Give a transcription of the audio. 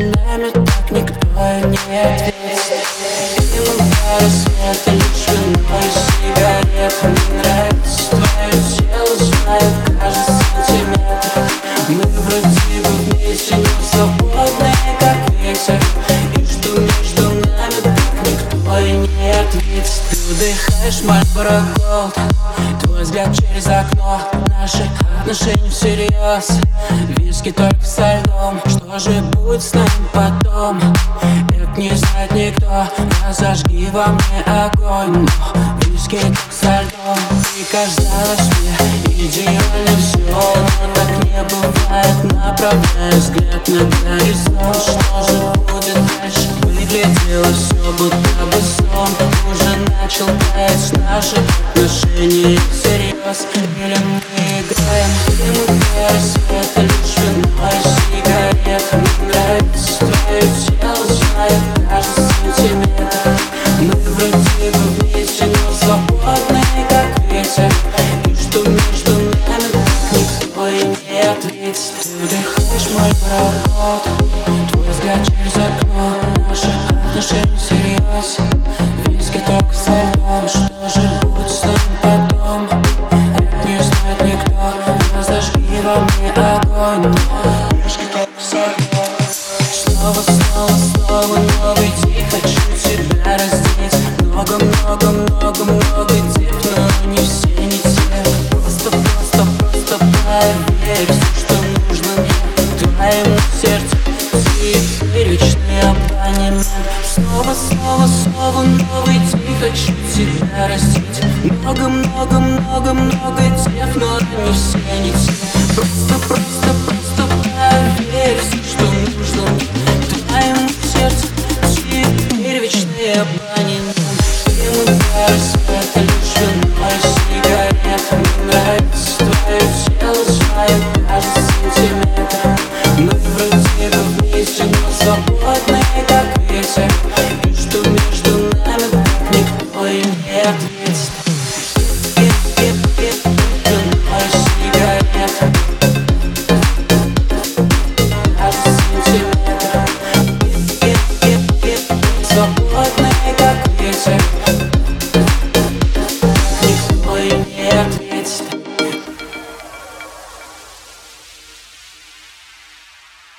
нами так никто и не ответит. Дымом до рассвета лишь вино и сигарет. Мне нравится твое тело, знает каждый сантиметр. Мы вроде бы вместе, но свободные, как ветер. И что между нами так никто и не ответит. Ты вдыхаешь Marlboro Gold, твой взгляд через окно. Наши отношения всерьез, виски только со льдом. Что же будет с нами потом? Это не знает никто. Разожги во мне огонь, но виски только со льдом. Ты казалось мне идеально все, но так не бывает. Направляя взгляд на горизонт, что же будет дальше? Выглядело все будто бы сон. Уже начал таять наши отношения всерьез. Или мы играем? Дыму до рассвета лишь вино и сигарет. Мне нравится твое тело, знает каждый сантиметр. Мы вроде бы вместе, но свободные, как ветер. И что между нами так никто и не ответит. Ты вдыхаешь мой проход, твой взгляд через окно. Наши отношения всерьез, виски только со льдом. Что же будет с нами потом? Это не знает никто. Разожги во мне огонь, виски только со льдом. Снова, снова, снова новый день. Хочу тебя раздеть. Много, много, много, много тип, но не все, не те. Просто, просто, просто поверь. Все, что нужно мне, твоему сердцу. Первичный абонемент. Снова, снова, снова новый день. Хочу тебя растить. Много, много, много, много тев, но не все, не те. Просто, просто, просто поверь.